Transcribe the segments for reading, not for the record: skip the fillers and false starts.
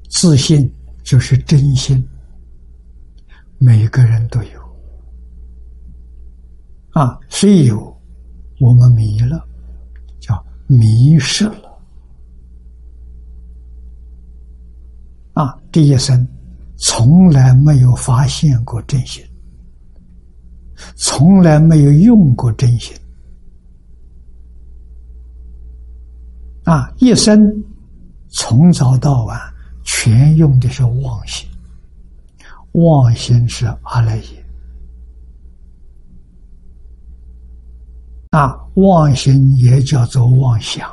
自信就是真心，每个人都有啊，虽有我们迷了，叫迷失了啊，这一生从来没有发现过真心，从来没有用过真心啊，一生从早到晚全用的是妄心，妄心是阿赖耶啊，妄心也叫做妄想，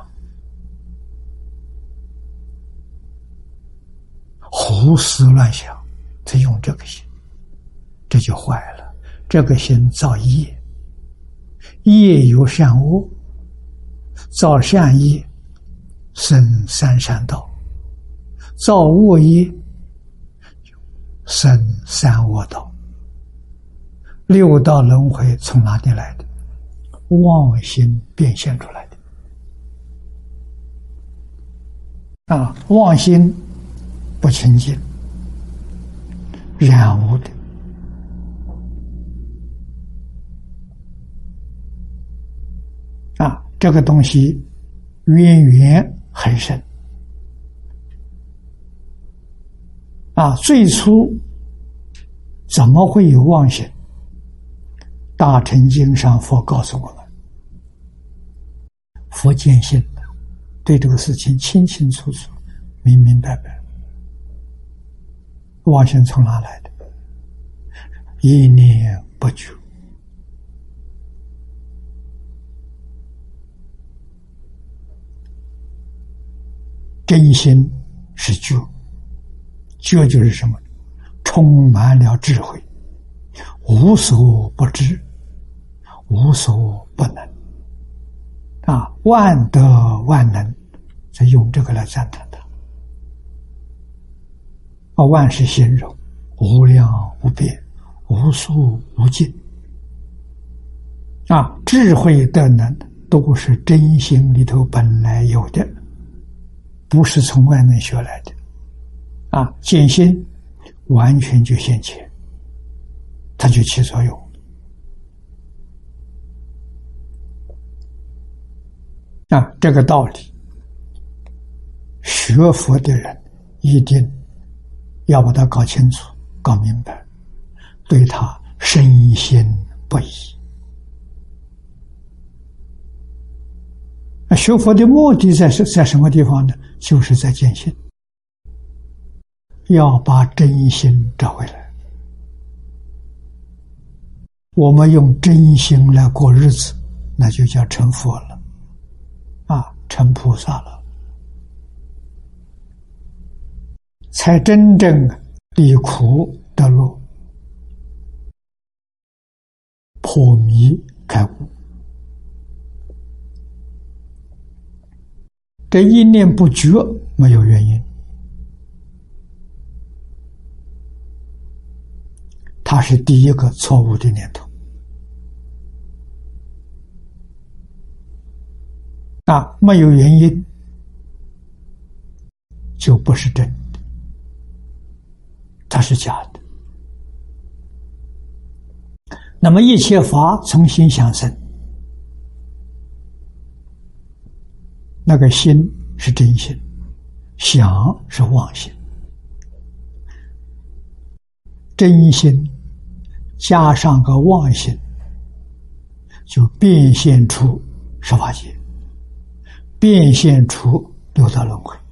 胡思乱想，他用这个心，这就坏了。这个心造业，业有善恶，造善业生三善道，造恶业生三恶道。六道轮回从哪里来的？妄心变现出来的啊！妄心不清净，染污的啊！这个东西渊源很深啊！最初怎么会有妄心？大乘经上佛告诉我们，佛见性的，对这个事情清清楚楚、明明白白。妄心从哪来的？一念不觉。真心是觉，觉就是什么？充满了智慧，无所不知，无所不能啊！万德万能，再用这个来赞叹它啊！万是形容，无量无边，无数无尽啊！智慧的能都是真心里头本来有的，不是从外面学来的啊！见心完全就现前，它就起作用啊！这个道理，学佛的人一定要把它搞清楚、搞明白，对他深信不疑。学佛的目的在什么地方呢？就是在见性，要把真心找回来。我们用真心来过日子，那就叫成佛了啊，成菩萨了，才真正离苦得乐，破迷开悟。这一念不觉没有原因，它是第一个错误的念头啊！没有原因就不是真的，它是假的。那么一切法从心想生，那个心是真心，想是妄心。真心加上个妄心，就变现出十法界，变现出六道轮回。